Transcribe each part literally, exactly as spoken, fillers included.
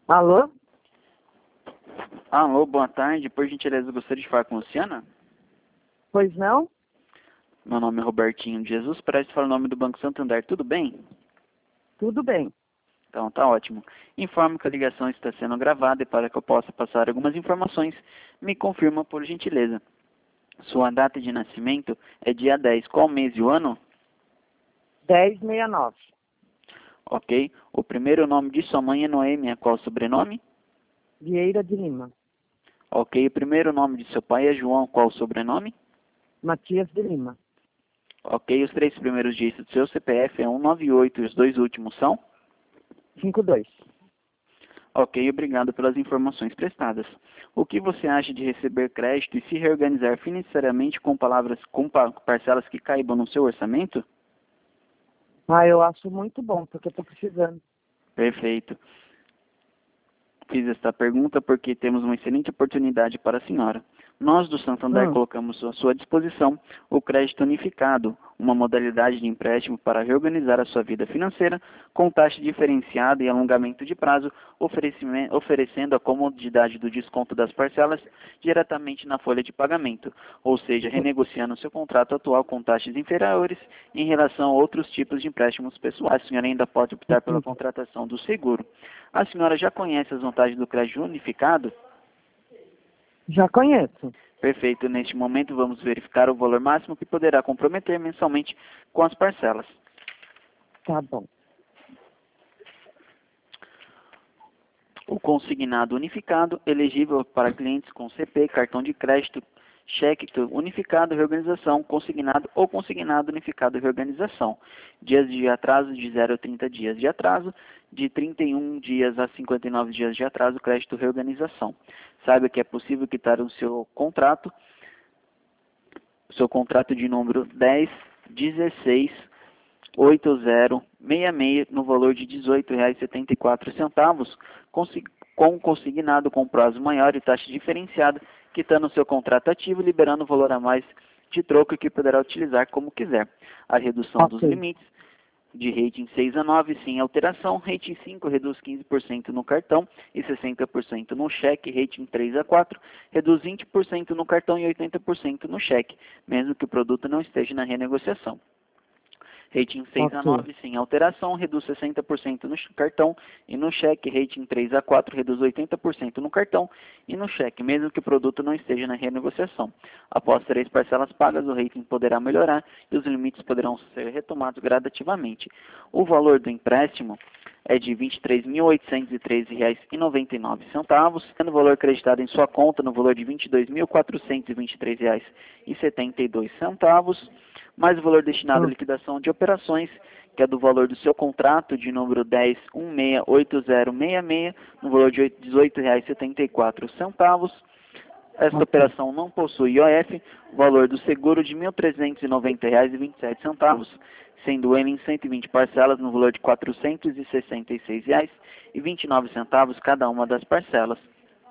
Alô? Alô, boa tarde. Por gentileza, eu gostaria de falar com a Luciana. Pois não? Meu nome é Robertinho de Jesus, parece falar o nome do Banco Santander. Tudo bem? Tudo bem. Então, tá ótimo. Informo que a ligação está sendo gravada e para que eu possa passar algumas informações, me confirma por gentileza. Sua data de nascimento é dia dez. Qual mês e o ano? dez sessenta e nove. Ok. O primeiro nome de sua mãe é Noêmia. Qual o sobrenome? Vieira de Lima. Ok. O primeiro nome de seu pai é João. Qual o sobrenome? Matias de Lima. Ok. Os três primeiros dígitos do seu C P F é cento e noventa e oito e os dois últimos são? cinquenta e dois. Ok, obrigado pelas informações prestadas. O que você acha de receber crédito e se reorganizar financeiramente com palavras com pa- parcelas que caibam no seu orçamento? Ah, eu acho muito bom, porque eu estou precisando. Perfeito. Fiz esta pergunta porque temos uma excelente oportunidade para a senhora. Nós do Santander Hum, colocamos à sua disposição o crédito unificado, uma modalidade de empréstimo para reorganizar a sua vida financeira com taxa diferenciada e alongamento de prazo, oferecime- oferecendo a comodidade do desconto das parcelas diretamente na folha de pagamento, ou seja, renegociando seu contrato atual com taxas inferiores em relação a outros tipos de empréstimos pessoais. A senhora ainda pode optar pela entendi. contratação do seguro. A senhora já conhece as vantagens do crédito unificado? Já conheço. Perfeito. Neste momento, vamos verificar o valor máximo que poderá comprometer mensalmente com as parcelas. Tá bom. O consignado unificado, elegível para clientes com C P, cartão de crédito, cheque unificado, reorganização, consignado ou consignado unificado, reorganização. Dias de atraso de zero a trinta dias de atraso, de trinta e um dias a cinquenta e nove dias de atraso, crédito reorganização. Saiba que é possível quitar o seu contrato, seu contrato de número dez dezesseis oito zero seis seis no valor de dezoito reais e setenta e quatro centavos, com consignado com prazo maior e taxa diferenciada, quitando o seu contrato ativo e liberando o valor a mais de troco que poderá utilizar como quiser. A redução dos Ok. limites de rating seis a nove sem alteração, rating cinco reduz quinze por cento no cartão e sessenta por cento no cheque, rating três a quatro reduz vinte por cento no cartão e oitenta por cento no cheque, mesmo que o produto não esteja na renegociação. Rating seis a Ok. nove sem alteração, reduz sessenta por cento no cartão e no cheque. Rating três a quatro reduz oitenta por cento no cartão e no cheque, mesmo que o produto não esteja na renegociação. Após três parcelas pagas, o rating poderá melhorar e os limites poderão ser retomados gradativamente. O valor do empréstimo é de vinte e três mil oitocentos e treze reais e noventa e nove centavos, sendo o valor acreditado em sua conta no valor de vinte e dois mil quatrocentos e vinte e três reais e setenta e dois centavos, mais o valor destinado à Hum, liquidação de operações, que é do valor do seu contrato de número dez um seis oito zero seis seis, no valor de dezoito reais e setenta e quatro centavos. Esta ok. operação não possui I O F, valor do seguro de mil trezentos e noventa reais e vinte e sete centavos, sendo ele em cento e vinte parcelas no valor de quatrocentos e sessenta e seis reais e vinte e nove centavos cada uma das parcelas.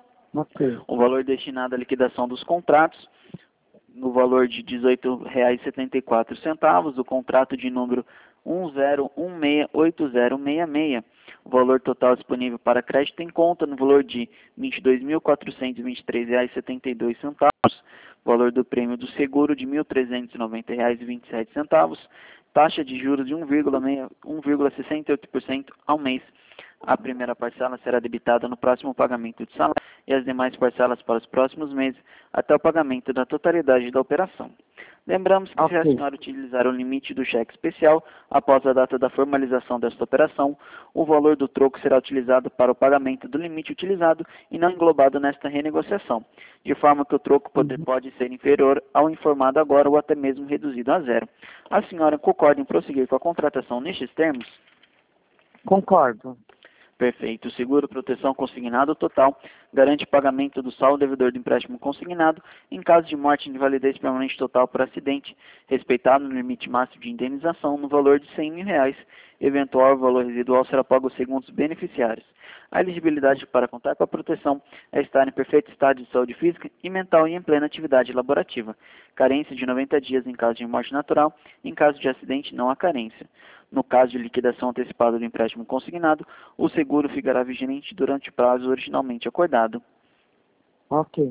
Ok. O valor destinado à liquidação dos contratos no valor de dezoito reais e setenta e quatro centavos, o contrato de número um zero um seis oito zero seis seis. O valor total disponível para crédito em conta no valor de vinte e dois mil quatrocentos e vinte e três reais e setenta e dois centavos. O valor do prêmio do seguro de mil trezentos e noventa reais e vinte e sete centavos. Taxa de juros de um vírgula sessenta e oito por cento ao mês. A primeira parcela será debitada no próximo pagamento de salário e as demais parcelas para os próximos meses, até o pagamento da totalidade da operação. Lembramos que se a Ok. senhora utilizar o limite do cheque especial após a data da formalização desta operação, o valor do troco será utilizado para o pagamento do limite utilizado e não englobado nesta renegociação, de forma que o troco pode, Uhum. pode ser inferior ao informado agora ou até mesmo reduzido a zero. A senhora concorda em prosseguir com a contratação nestes termos? Concordo. Perfeito. O seguro proteção consignado total garante o pagamento do saldo devedor do empréstimo consignado em caso de morte e invalidez permanente total por acidente, respeitado no limite máximo de indenização no valor de cem mil reais. Eventual valor residual será pago segundo os beneficiários. A elegibilidade para contar com a proteção é estar em perfeito estado de saúde física e mental e em plena atividade laborativa. Carência de noventa dias em caso de morte natural. Em caso de acidente, não há carência. No caso de liquidação antecipada do empréstimo consignado, o seguro ficará vigente durante o prazo originalmente acordado. Ok.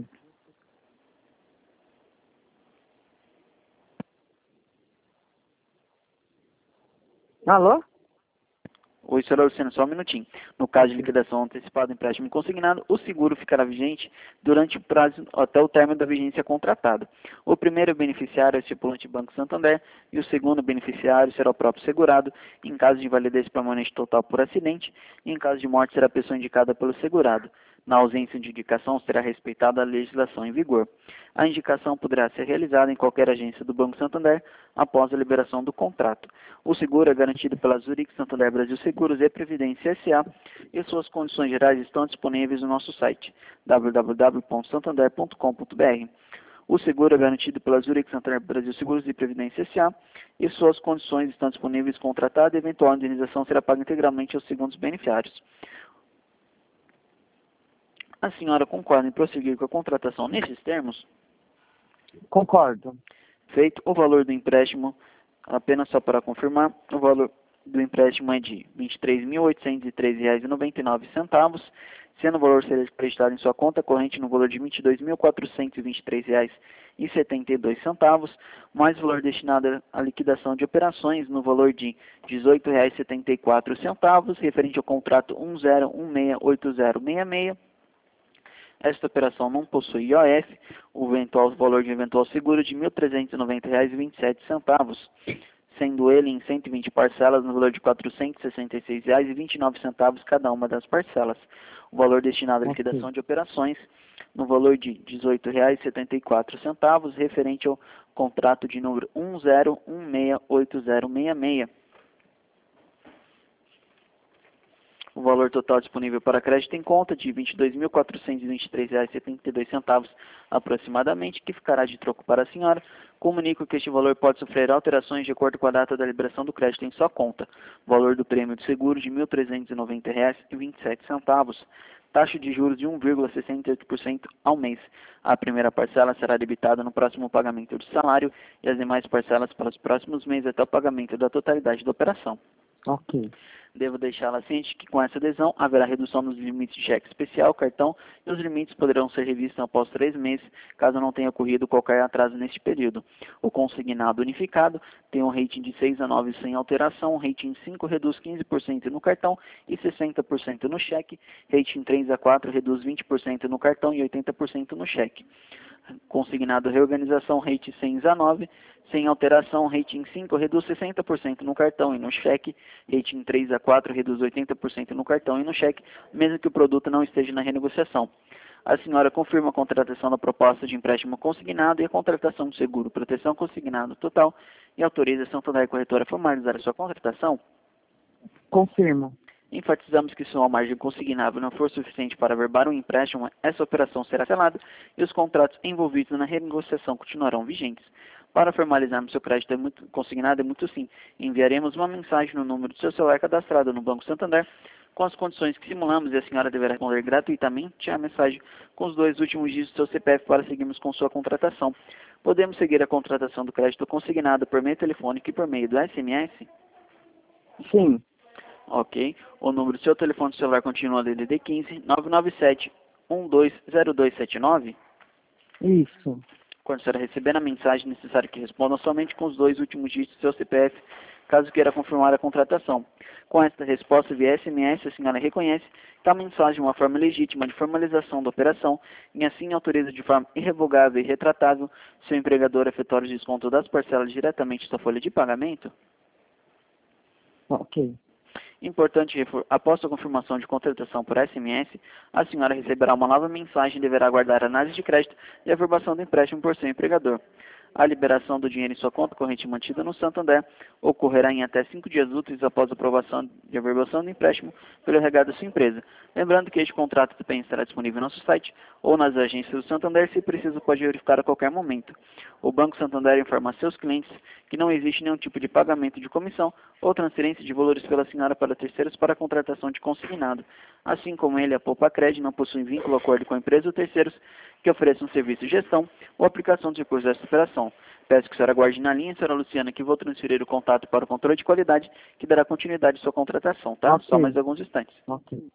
Alô? Oi, senhora Luciana, só um minutinho. No caso de Ok. liquidação antecipada do empréstimo consignado, o seguro ficará vigente durante o prazo até o término da vigência contratada. O primeiro beneficiário é o estipulante Banco Santander e o segundo beneficiário será o próprio segurado, em caso de invalidez permanente total por acidente, e em caso de morte será a pessoa indicada pelo segurado. Na ausência de indicação, será respeitada a legislação em vigor. A indicação poderá ser realizada em qualquer agência do Banco Santander após a liberação do contrato. O seguro é garantido pela Zurich Santander Brasil Seguros e Previdência S A e suas condições gerais estão disponíveis no nosso site w w w ponto santander ponto com ponto b r. O seguro é garantido pela Zurich Santander Brasil Seguros e Previdência S A e suas condições estão disponíveis com o tratado e eventual indenização será paga integralmente aos segundos beneficiários. A senhora concorda em prosseguir com a contratação nesses termos? Concordo. Feito o valor do empréstimo, apenas só para confirmar, o valor do empréstimo é de vinte e três mil oitocentos e treze reais e noventa e nove centavos, sendo o valor ser acreditado em sua conta corrente no valor de vinte e dois mil quatrocentos e vinte e três reais e setenta e dois centavos, mais o valor destinado à liquidação de operações no valor de dezoito reais e setenta e quatro centavos, referente ao contrato um zero um seis oito zero seis seis. Esta operação não possui I O F, o eventual valor de eventual seguro de mil trezentos e noventa reais e vinte e sete centavos, sendo ele em cento e vinte parcelas no valor de quatrocentos e sessenta e seis reais e vinte e nove centavos cada uma das parcelas. O valor destinado à liquidação Ok. de operações no valor de dezoito reais e setenta e quatro centavos, referente ao contrato de número um zero um seis oito zero seis seis. O valor total disponível para crédito em conta de vinte e dois mil quatrocentos e vinte e três reais e setenta e dois centavos aproximadamente, que ficará de troco para a senhora. Comunico que este valor pode sofrer alterações de acordo com a data da liberação do crédito em sua conta. Valor do prêmio de seguro de mil trezentos e noventa reais e vinte e sete centavos. Taxa de juros de um vírgula sessenta e oito por cento ao mês. A primeira parcela será debitada no próximo pagamento do salário e as demais parcelas para os próximos meses até o pagamento da totalidade da operação. Ok. Devo deixá-la ciente que com essa adesão haverá redução nos limites de cheque especial, cartão, e os limites poderão ser revistos após três meses, caso não tenha ocorrido qualquer atraso neste período. O consignado unificado tem um rating de seis a nove sem alteração, rating cinco reduz quinze por cento no cartão e sessenta por cento no cheque, rating três a quatro reduz vinte por cento no cartão e oitenta por cento no cheque. Consignado reorganização, rating seis a nove, sem alteração, rating cinco reduz sessenta por cento no cartão e no cheque, rating três a quatro reduz oitenta por cento no cartão e no cheque, mesmo que o produto não esteja na renegociação. A senhora confirma a contratação da proposta de empréstimo consignado e a contratação de seguro proteção consignado total e autoriza a Santander Corretora a formalizar a sua contratação? Confirmo. Enfatizamos que se uma margem consignável não for suficiente para averbar um empréstimo, essa operação será selada e os contratos envolvidos na renegociação continuarão vigentes. Para formalizarmos seu crédito é muito, consignado é muito simples. Enviaremos uma mensagem no número do seu celular cadastrado no Banco Santander com as condições que simulamos e a senhora deverá responder gratuitamente a mensagem com os dois últimos dígitos do seu C P F para seguirmos com sua contratação. Podemos seguir a contratação do crédito consignado por meio telefônico e por meio do S M S? Sim. Ok. O número do seu telefone celular continua D D D quinze, nove nove sete, um dois zero dois sete nove? Isso. Quando a senhora receber a mensagem, é necessário que responda somente com os dois últimos dígitos do seu C P F, caso queira confirmar a contratação. Com esta resposta via S M S, a senhora reconhece que a mensagem é uma forma legítima de formalização da operação e assim autoriza de forma irrevogável e retratável seu empregador a efetuar o desconto das parcelas diretamente da sua folha de pagamento? Ok. Importante, após a confirmação de contratação por S M S, a senhora receberá uma nova mensagem e deverá aguardar a análise de crédito e a averbação do empréstimo por seu empregador. A liberação do dinheiro em sua conta corrente mantida no Santander ocorrerá em até cinco dias úteis após a aprovação de averbação do empréstimo pelo R H da sua empresa. Lembrando que este contrato também estará disponível no nosso site ou nas agências do Santander, se preciso pode verificar a qualquer momento. O Banco Santander informa a seus clientes que não existe nenhum tipo de pagamento de comissão ou transferência de valores pela senhora para terceiros para a contratação de consignado. Assim como ele, a Poupa Cred não possui vínculo ou acordo com a empresa ou terceiros que ofereçam serviço de gestão ou aplicação de recursos desta operação. Peço que a senhora aguarde na linha, senhora Luciana, que vou transferir o contato para o controle de qualidade, que dará continuidade à sua contratação, tá? Ok. Só mais alguns instantes. Ok.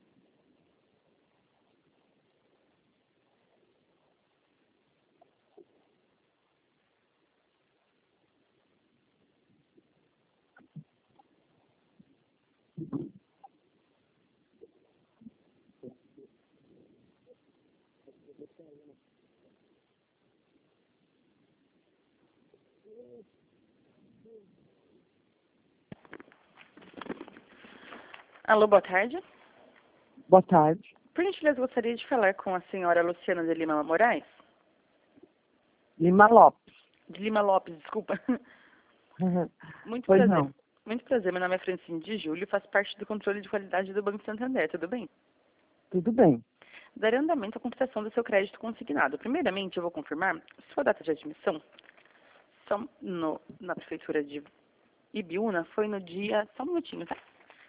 Alô, boa tarde. Boa tarde. Por gentileza, gostaria de falar com a senhora Luciana de Lima Moraes? Lima Lopes. De Lima Lopes, desculpa. Muito Pois prazer. não. Muito prazer. Meu nome é Francine de Júlio e faço parte do controle de qualidade do Banco Santander. Tudo bem? Tudo bem. Darei andamento à computação do seu crédito consignado. Primeiramente, eu vou confirmar sua data de admissão. Só no, na prefeitura de Ibiúna foi no dia... Só um minutinho, tá?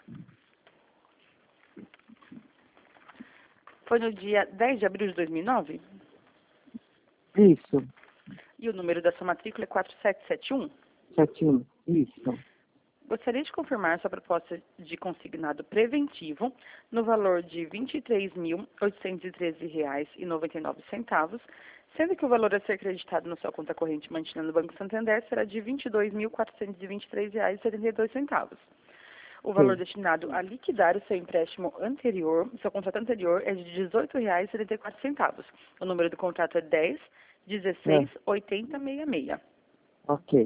Foi no dia dez de abril de dois mil e nove? Isso. E o número da sua matrícula é quatro sete sete um? Certinho. Isso. Gostaria de confirmar sua proposta de consignado preventivo no valor de vinte e três mil, oitocentos e treze reais e noventa e nove centavos, sendo que o valor a ser acreditado na sua conta corrente mantida no Banco Santander será de vinte e dois mil, quatrocentos e vinte e três reais e setenta e dois centavos. O valor Sim. destinado a liquidar o seu empréstimo anterior, seu contrato anterior, é de dezoito reais e setenta e quatro centavos. O número do contrato é dez, dezesseis, oitenta, sessenta e seis. Ok.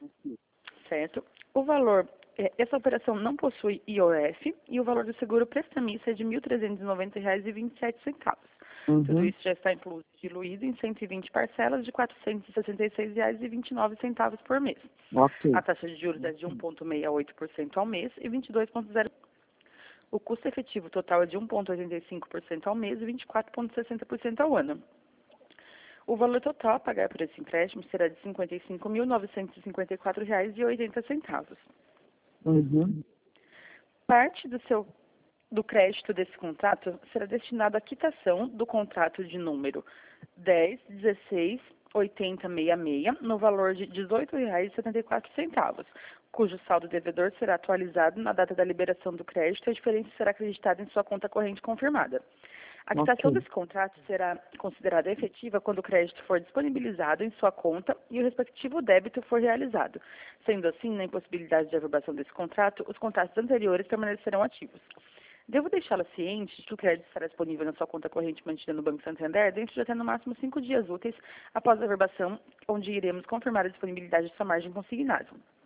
Certo? O valor, eh, essa operação não possui I O F e o valor do seguro prestamista é de mil trezentos e noventa reais e vinte e sete centavos. Tudo Uhum. isso já está incluído, diluído em cento e vinte parcelas de quatrocentos e sessenta e seis reais e vinte e nove centavos por mês. Ok. A taxa de juros é de um vírgula sessenta e oito por cento ao mês e vinte e dois vírgula zero por cento. O custo efetivo total é de um vírgula oitenta e cinco por cento ao mês e vinte e quatro vírgula sessenta por cento ao ano. O valor total a pagar por esse empréstimo será de cinquenta e cinco mil, novecentos e cinquenta e quatro reais e oitenta centavos. Uhum. Parte do seu do crédito desse contrato será destinado à quitação do contrato de número dez, dezesseis, oitenta, sessenta e seis, no valor de dezoito reais e setenta e quatro centavos, cujo saldo devedor será atualizado na data da liberação do crédito e a diferença será acreditada em sua conta corrente confirmada. A quitação Ok. desse contrato será considerada efetiva quando o crédito for disponibilizado em sua conta e o respectivo débito for realizado. Sendo assim, na impossibilidade de averbação desse contrato, os contratos anteriores permanecerão ativos. Devo deixá-la ciente de que o crédito estará disponível na sua conta corrente mantida no Banco Santander dentro de até no máximo cinco dias úteis após a averbação, onde iremos confirmar a disponibilidade de sua margem consignada.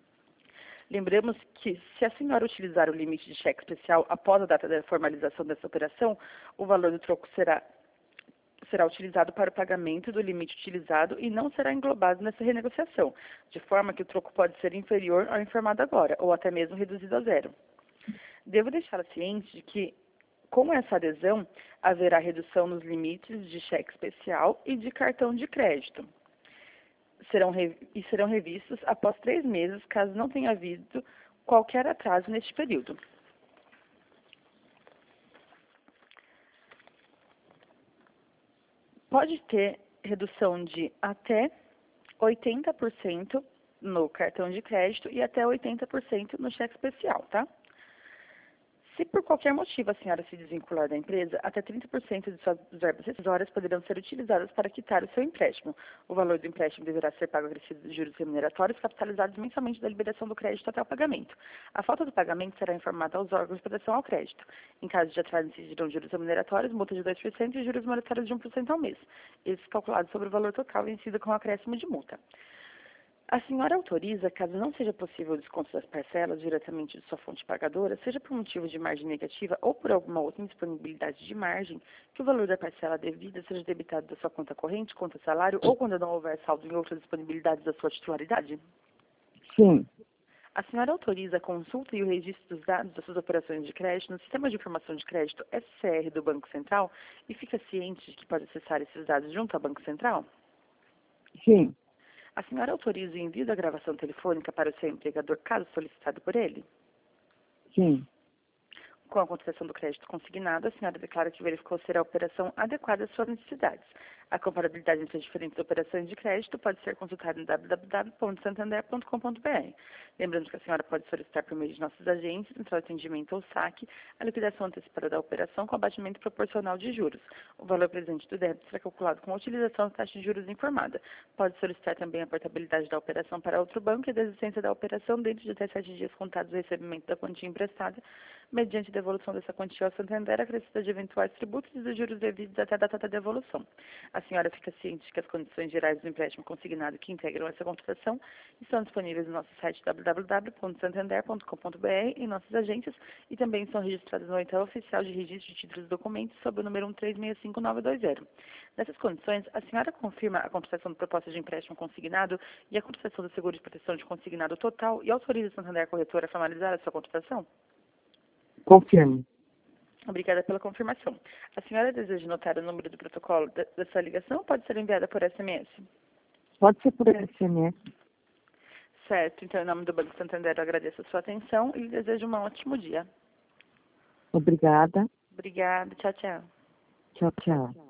Lembremos que, se a senhora utilizar o limite de cheque especial após a data da formalização dessa operação, o valor do troco será, será utilizado para o pagamento do limite utilizado e não será englobado nessa renegociação, de forma que o troco pode ser inferior ao informado agora, ou até mesmo reduzido a zero. Devo deixá-la ciente de que, com essa adesão, haverá redução nos limites de cheque especial e de cartão de crédito. Serão e serão revistos após três meses, caso não tenha havido qualquer atraso neste período. Pode ter redução de até oitenta por cento no cartão de crédito e até oitenta por cento no cheque especial, tá? Se por qualquer motivo a senhora se desvincular da empresa, até trinta por cento de suas verbas rescisórias poderão ser utilizadas para quitar o seu empréstimo. O valor do empréstimo deverá ser pago acrescido de juros remuneratórios capitalizados mensalmente da liberação do crédito até o pagamento. A falta do pagamento será informada aos órgãos de proteção ao crédito. Em caso de atraso, incidirão juros remuneratórios, multa de dois por cento e juros monetários de um por cento ao mês. Esses calculados sobre o valor total vencido com acréscimo de multa. A senhora autoriza, caso não seja possível o desconto das parcelas diretamente de sua fonte pagadora, seja por motivo de margem negativa ou por alguma outra indisponibilidade de margem, que o valor da parcela devida seja debitado da sua conta corrente, conta salário ou quando não houver saldo em outras disponibilidades da sua titularidade? Sim. A senhora autoriza a consulta e o registro dos dados das suas operações de crédito no Sistema de Informação de Crédito S C R do Banco Central e fica ciente de que pode acessar esses dados junto ao Banco Central? Sim. A senhora autoriza o envio da gravação telefônica para o seu empregador, caso solicitado por ele? Sim. Com a contratação do crédito consignado, a senhora declara que verificou ser a operação adequada às suas necessidades. A comparabilidade entre as diferentes operações de crédito pode ser consultada em w w w ponto santander ponto com ponto b r. Lembrando que a senhora pode solicitar por meio de nossos agentes, central de atendimento ou saque, a liquidação antecipada da operação com abatimento proporcional de juros. O valor presente do débito será calculado com a utilização da taxa de juros informada. Pode solicitar também a portabilidade da operação para outro banco e a desistência da operação dentro de até sete dias contados do recebimento da quantia emprestada, mediante devolução dessa quantia ao Santander, acrescida de eventuais tributos e dos juros devidos até a data da devolução. A senhora fica ciente de que as condições gerais do empréstimo consignado que integram essa contratação estão disponíveis no nosso site w w w ponto santander ponto com ponto b r, em nossas agências, e também são registradas no edital oficial de registro de títulos e documentos sob o número um três seis cinco nove dois zero. Nessas condições, a senhora confirma a contratação de proposta de empréstimo consignado e a contratação do seguro de proteção de consignado total e autoriza a Santander Corretora a formalizar a sua contratação? Confirmo. Obrigada pela confirmação. A senhora deseja anotar o número do protocolo da, da sua ligação ou pode ser enviada por S M S? Pode ser por S M S. Certo. Então, em nome do Banco Santander, eu agradeço a sua atenção e lhe desejo um ótimo dia. Obrigada. Obrigada. Tchau, tchau. Tchau, tchau.